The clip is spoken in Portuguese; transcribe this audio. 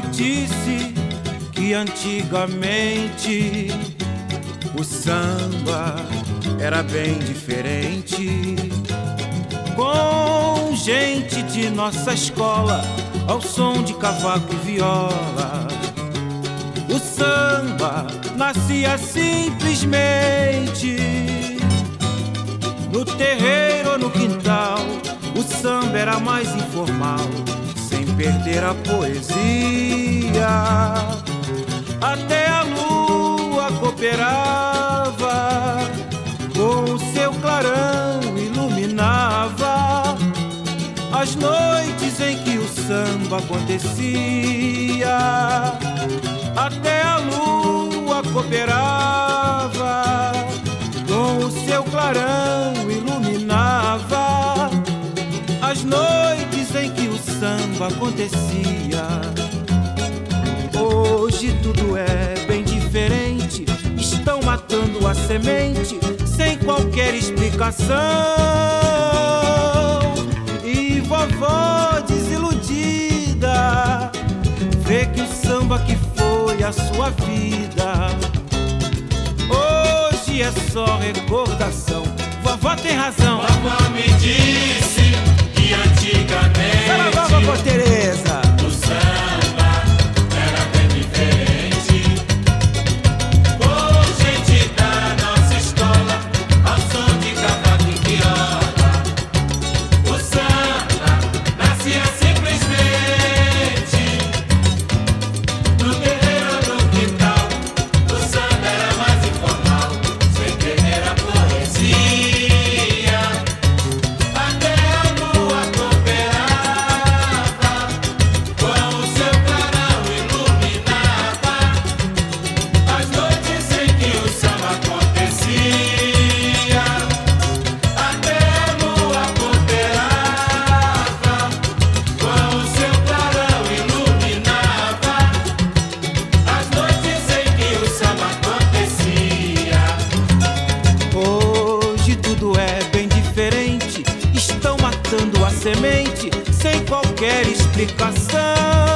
disse que antigamente o samba era bem diferente. Com gente de nossa escola, ao som de cavaco e viola, o samba nascia simplesmente no terreiro ou no quintal. O samba era mais informal, sem perder a poesia. Até a lua cooperava, com o seu clarão iluminava as noites em que o samba acontecia. Até a lua cooperava, com o seu clarão iluminava as noites em que o samba acontecia. Hoje tudo é bem diferente, estão matando a semente sem qualquer explicação. E vovó desiludida vê que o samba que foi a sua vida hoje é só recordação. Vovó tem razão. Vovó me disse que antigamente Saravá, vovó Tereza, o samba era bem diferente. Com gente da nossa escola, ao som de cavaco e viola, o samba nascia simplesmente no terreiro ou no quintal. O samba era mais informal, sem perder a poesia. Até a lua cooperava, com o seu clarão iluminava as noites em que o samba acontecia. Até a lua cooperava, com o seu clarão iluminava as noites em que o samba acontecia. hoje tudo é bem diferente, estão matando a semente sem qualquer explicação.